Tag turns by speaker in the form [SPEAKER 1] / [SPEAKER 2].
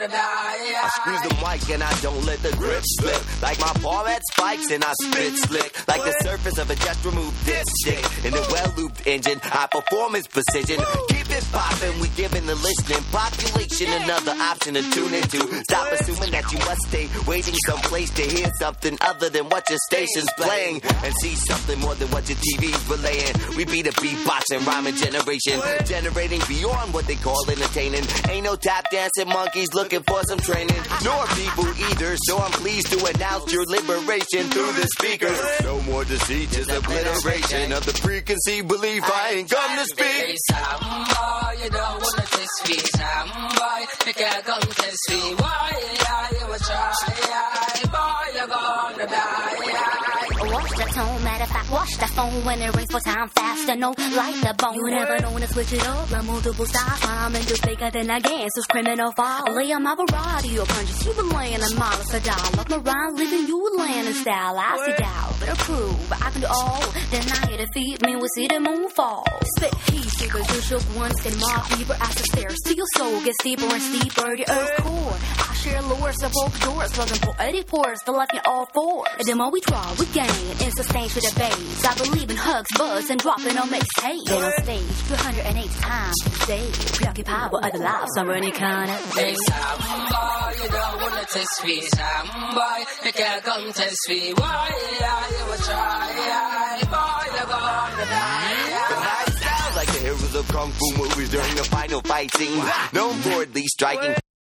[SPEAKER 1] gonna die.
[SPEAKER 2] I squeeze the mic and I don't let the grip slip. Like my ball at spikes and I spit slick. Like the surface of a just removed dipstick. In a well-looped engine, high performance precision. Keep it poppin', we giving the listening population another option to tune into. Stop assuming that you must stay waiting someplace to hear something other than what your station's playing. And see something more than what your TV's relaying. We be the beatboxing rhyming generation. Generating beyond what they call entertaining. Ain't no tap dancing monkeys looking for some training. Nor people either, so I'm pleased to announce your liberation through the speakers. No more deceit, just obliteration of the preconceived belief. I ain't come to speak.
[SPEAKER 1] Boy, you don't wanna test me. Boy, you can't come test me. Why, you will try. Boy, you're gonna die.
[SPEAKER 3] Watch the tone, matter of fact, watch the phone when it rings for time faster, no like the bone. You never know when to switch it up, like multiple styles. I'm in just bigger than I gangsters, criminal fall. I lay on my variety of punches, you been laying a model for doll. Up my rhyme, leaving you laying in style. I see doubt, but approve, I can do all. Deny it, defeat me, we see the moon fall. Spit heat, seekers, you shook ones, get mob deeper as the stairs to your soul gets deeper and steeper. The earth core, I share lures of both doors, slugging poetic pores, the left in all fours. And then while we try, we gain. In sustain for the base. I believe in hugs, buzz, and dropping on mixtape. Get on stage 208 times today. Preoccupied with other lives, I'm running kind of
[SPEAKER 1] thing. Boy, you don't wanna test me. Boy, you can't come test me. Why, you will try. Boy, you're gonna die.
[SPEAKER 2] Like the heroes of kung fu movies during the final fight scene. Known for at least striking